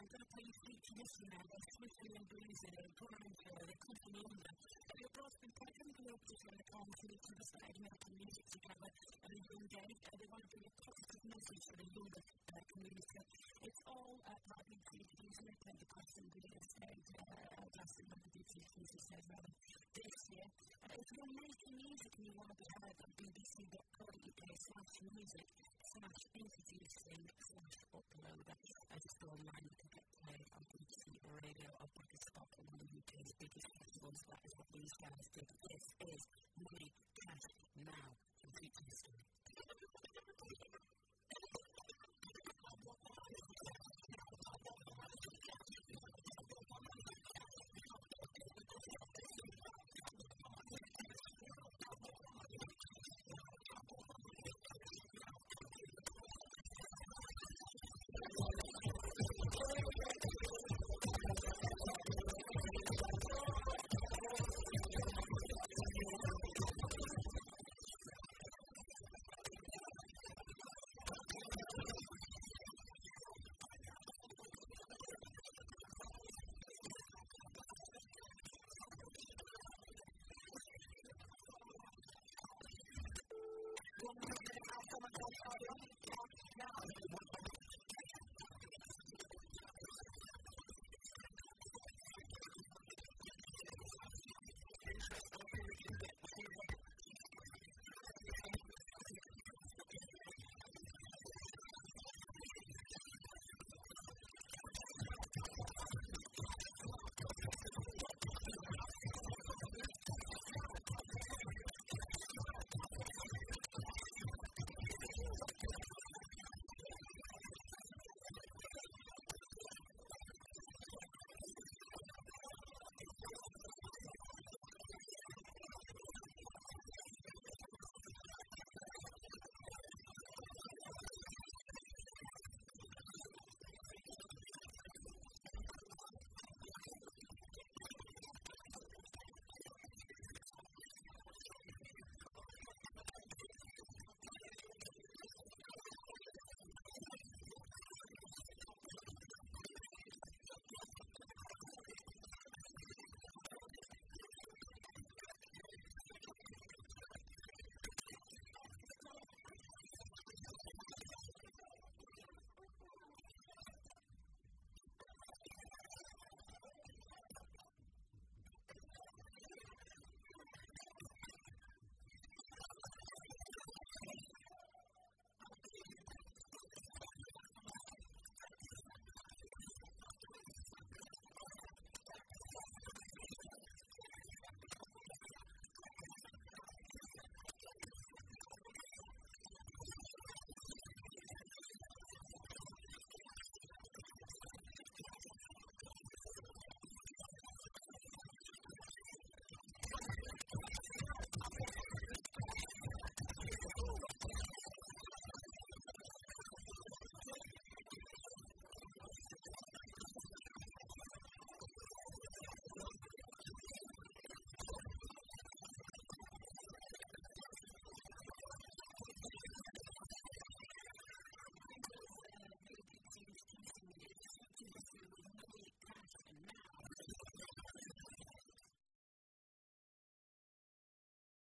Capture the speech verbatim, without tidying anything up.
going to play you free tradition now. They're swiftly and bruising and grind here. They're cooking under. And your both been taking the opposition in the corner to each other, starting making music together at a young age. Uh, they want to bring a positive message for the younger uh, community. It's all uh, part of the introduction of Pentecostal video stage. Uh, that's the number of Jesus says rather this year. Uh, if you're making music and you want to be heard at bbc.co.uk slash music slash introducing slash uploader, I just go online and get played on B B C Radio or back in Scotland, one of the U K's biggest festivals. That is what these guys did. This is Money, Cash, Now, and Future History. Now,